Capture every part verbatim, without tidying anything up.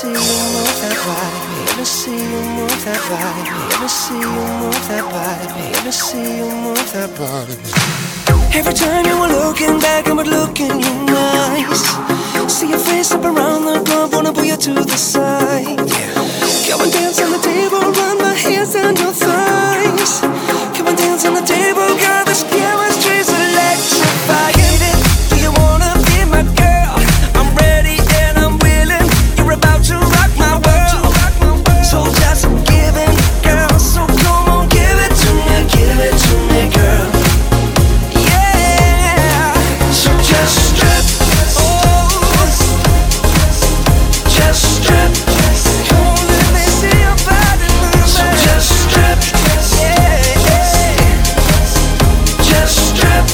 see you move that body. Let me see you move that body. Let me see you move that body. Let me see you move that body. Every time you were looking back, I was looking you nice. See your face up around the club, wanna pull you to the side. Come and dance on the table, run my hands on your thighs. Come and dance on the table, girl, this chemistry's electrifying. Do you wanna be my girl? I'm ready and I'm willing. You're about to rock my world. So just give it, girl. So come on, give it to me, give it to me, girl. Yeah. So just strip, oh, just strip. Come on, let me see your body move. So just strip, yeah, just strip.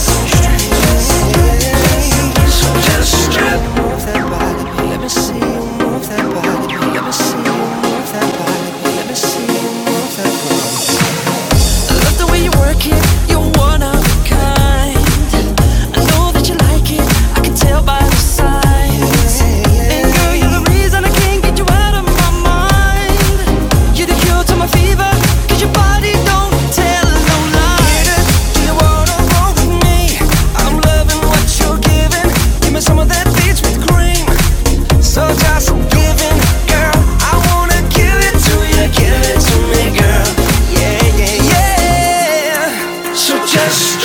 So just strip. Move that body. Let me see you move that body. Let me see you move that body. Let me see you move that body. I love the way you work it. You're one of a kind. I know that you like it. I can tell by the signs. And girl, you're the reason I can't get you out of my mind. You're the cure to my fever, 'cause your body don't tell no lie. Do you wanna roll with me? I'm loving what you're giving. Give me some of that beach with cream. So just give in, girl. I wanna give it to you, give it to me, girl. Yeah, yeah, yeah. So just